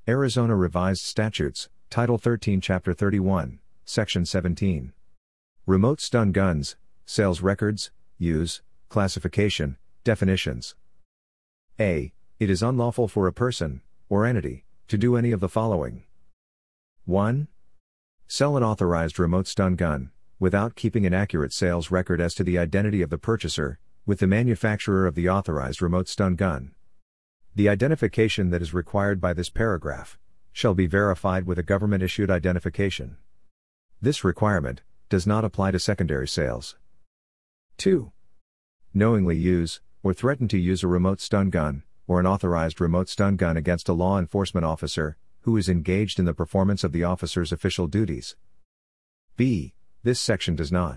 Arizona Revised Statutes, Title 13, Chapter 31, Section 17. Remote stun guns, sales records, use, classification, definitions. A. It is unlawful for a person, or entity, to do any of the following. 1. Sell an authorized remote stun gun, without keeping an accurate sales record as to the identity of the purchaser, with the manufacturer of the authorized remote stun gun. The identification that is required by this paragraph shall be verified with a government-issued identification. This requirement does not apply to secondary sales. 2. Knowingly use, or threaten to use a remote stun gun, or an authorized remote stun gun against a law enforcement officer, who is engaged in the performance of the officer's official duties. B. This section does not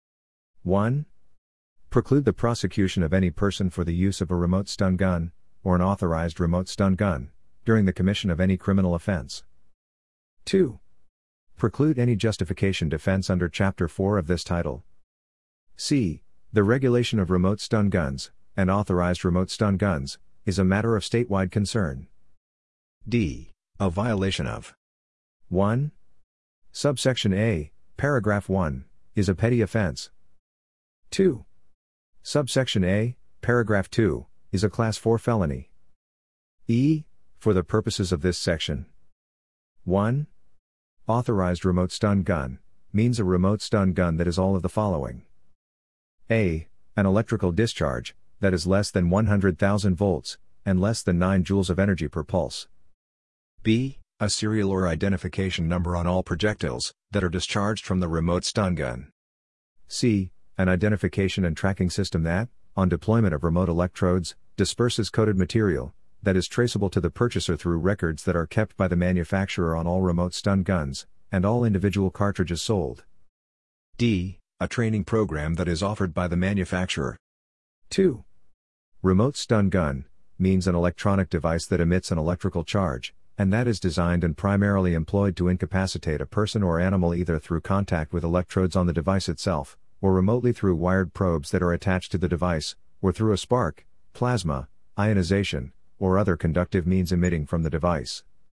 1. Preclude the prosecution of any person for the use of a remote stun gun, or an authorized remote stun gun, during the commission of any criminal offense. 2. Preclude any justification defense under Chapter 4 of this title. C. The regulation of remote stun guns, and authorized remote stun guns, is a matter of statewide concern. D. A violation of 1. Subsection A, Paragraph 1, is a petty offense. 2. Subsection A, Paragraph 2, is a Class 4 felony. E. For the purposes of this section. 1. Authorized remote stun gun means a remote stun gun that is all of the following. A. An electrical discharge that is less than 100,000 volts and less than 9 joules of energy per pulse. B. A serial or identification number on all projectiles that are discharged from the remote stun gun. C. An identification and tracking system that, on deployment of remote electrodes, disperses coded material that is traceable to the purchaser through records that are kept by the manufacturer on all remote stun guns and all individual cartridges sold. D. A training program that is offered by the manufacturer. 2. Remote stun gun means an electronic device that emits an electrical charge, and that is designed and primarily employed to incapacitate a person or animal either through contact with electrodes on the device itself, or remotely through wired probes that are attached to the device, or through a spark, plasma, ionization, or other conductive means emitting from the device.